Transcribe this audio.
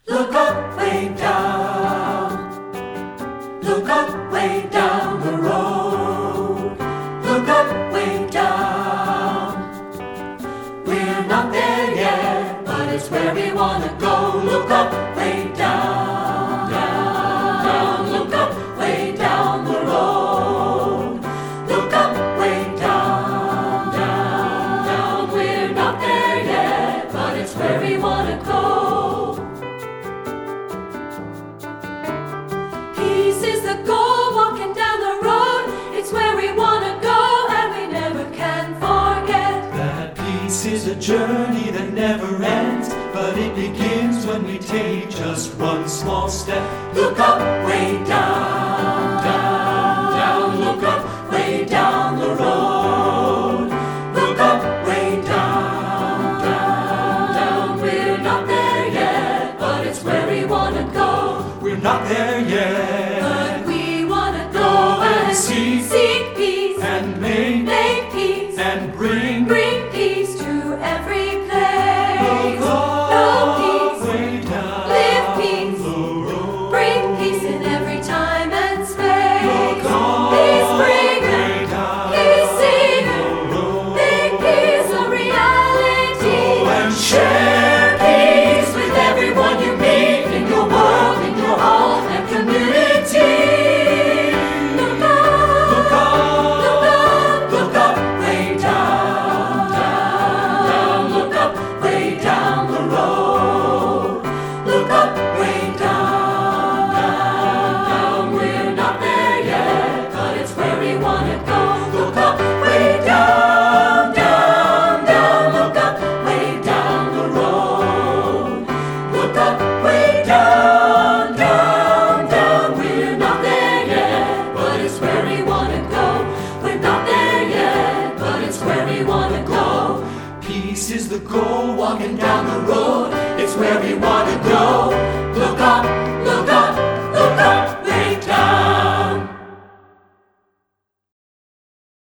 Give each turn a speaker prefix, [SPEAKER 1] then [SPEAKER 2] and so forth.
[SPEAKER 1] Look up, way down. Look up, way down the road. Look up, way down. We're not there yet, but it's where we wanna go. Look up, way down, down, down. Look up, way down the road. Look up, way down, down, down. We're not there yet, but it's where we wanna go. Peace is the goal, walking down the road. It's where we wanna go, and we never can forget.
[SPEAKER 2] That peace is a journey that never ends, but it begins when we take just one small step.
[SPEAKER 1] Look up, way down, down, down. Look up, way down the road. Look up, way down, down, down. We're not there yet, but it's where we wanna go.
[SPEAKER 2] We're not there yet,
[SPEAKER 1] But we wanna go and
[SPEAKER 2] seek
[SPEAKER 1] peace,
[SPEAKER 2] and make
[SPEAKER 1] peace,
[SPEAKER 2] and bring
[SPEAKER 1] peace to every place.
[SPEAKER 2] Look
[SPEAKER 1] peace,
[SPEAKER 2] way down
[SPEAKER 1] live peace,
[SPEAKER 2] the road.
[SPEAKER 1] bring peace in every time and space.
[SPEAKER 2] Look
[SPEAKER 1] Peace bringer,
[SPEAKER 2] way down
[SPEAKER 1] peace seeker,
[SPEAKER 2] the road.
[SPEAKER 1] make peace a reality.
[SPEAKER 2] Go and
[SPEAKER 1] share peace with everyone you meet in your world, in your home and community. Look up,
[SPEAKER 2] Look up,
[SPEAKER 1] look up, look up, way down, down, down. Look up, way down the road. Look up, way down, down, down. We're not there yet, but it's where we wanna go. Look up, way down, down, down. Look up, way down the road. Look up, way down, down, down. We're not there yet, but it's where we wanna go. We're not there yet, but it's where we wanna go.
[SPEAKER 2] peace is the goal, walking
[SPEAKER 1] Walking down the road, it's where we wanna go. Look up,